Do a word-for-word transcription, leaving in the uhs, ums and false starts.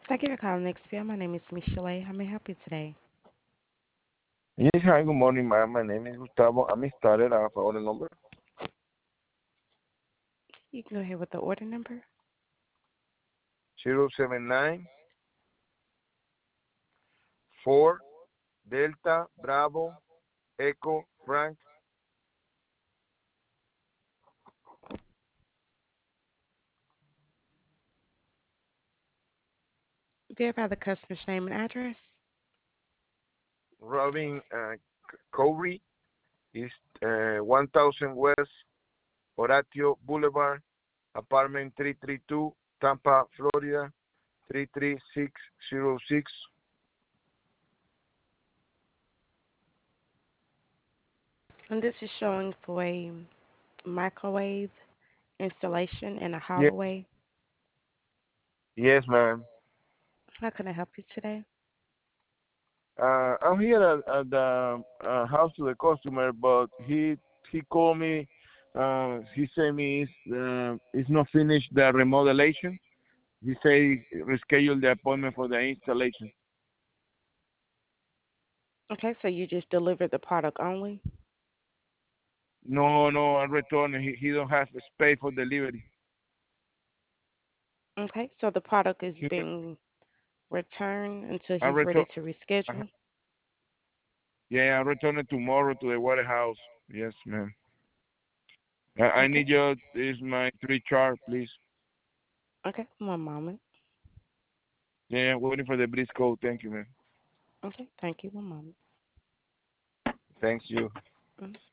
Thank you for calling X P L. My name is Michelle. How may I help you today? Yes, hi, good morning, ma'am. My name is Gustavo. I'm started. I have order number You can go ahead with the order number. zero seven nine four Delta Bravo Echo Frank. Verify the customer's name and address. Robin uh, Covey is uh, one thousand West Horatio Boulevard, apartment three three two, Tampa, Florida, three three six zero six. And this is showing for a microwave installation in a Yes, hallway. yes, ma'am. How can I help you today? Uh, I'm here at, at the uh, house of the customer, but he he called me. Uh, he said me it's, uh, it's not finished the remodelation. He say reschedule the appointment for the installation. Okay, so you just delivered the product only? No, no, I return. He he don't have the space for delivery. Okay, so the product is He, being returned until I he's ready return. to reschedule. Yeah, I return it tomorrow to the warehouse. Yes, ma'am. I, I Okay, need your is my three chart, please. okay, one moment. Yeah, waiting for the Briscoe. Thank you, man. Okay, thank you, one moment. Thanks you. Mhm.